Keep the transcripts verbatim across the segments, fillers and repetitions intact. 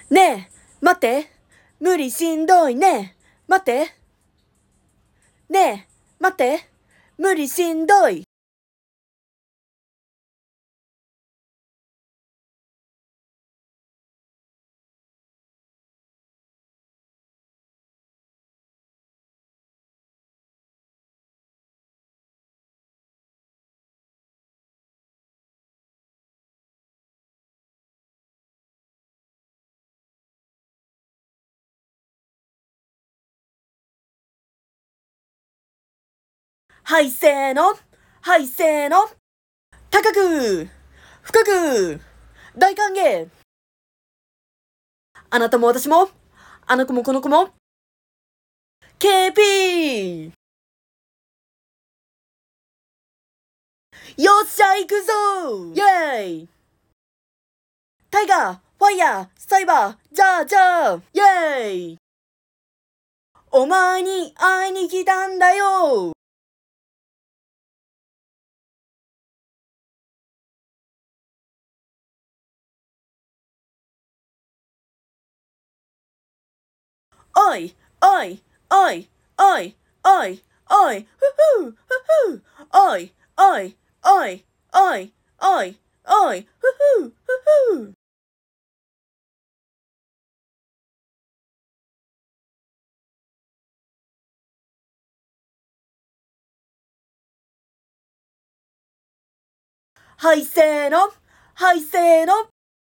ねえ、待って。無理しんどいね。待って。ねえ、待って。無理しんどい。はい、せーの。はい、せーの。高く、深く、大歓迎。あなたも私も、あの子もこの子も、ケーピー。よっしゃ、行くぞイェーイ。タイガー、ファイヤー、サイバー、じゃあじゃあ、イェーイ。お前に会いに来たんだよ。おい、おい、おい、おい、おい、おい、ふふ、ふふ、おい、おい、おい、おい、おい、おい、ふふ、ふふ。はい、せーの。はい、せーの。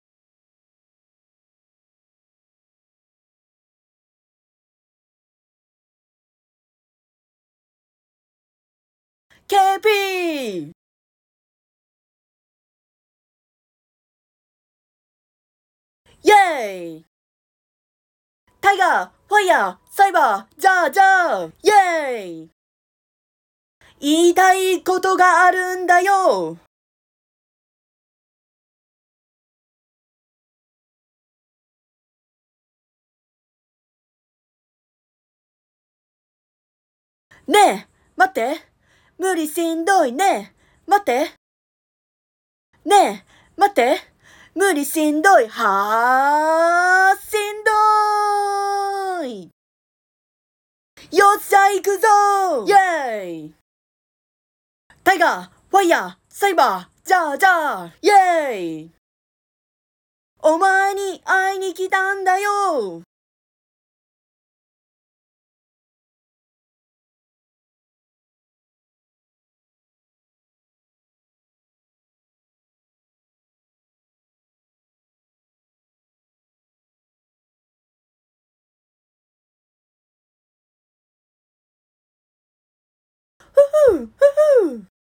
ケーピー。イェーイ。タイガー、ファイヤー、サイバー、じゃあじゃあ、イェーイ。言いたいことがあるんだよ。ねえ、待って。無理しんどいね。待って。ねえ、待って。無理しんどい。はー、しんどい。よっしゃ、行くぞイェーイ。タイガー、ファイヤー、サイバー、じゃあじゃあ、イェーイ。お前に会いに来たんだよ。ふふ、ふふ。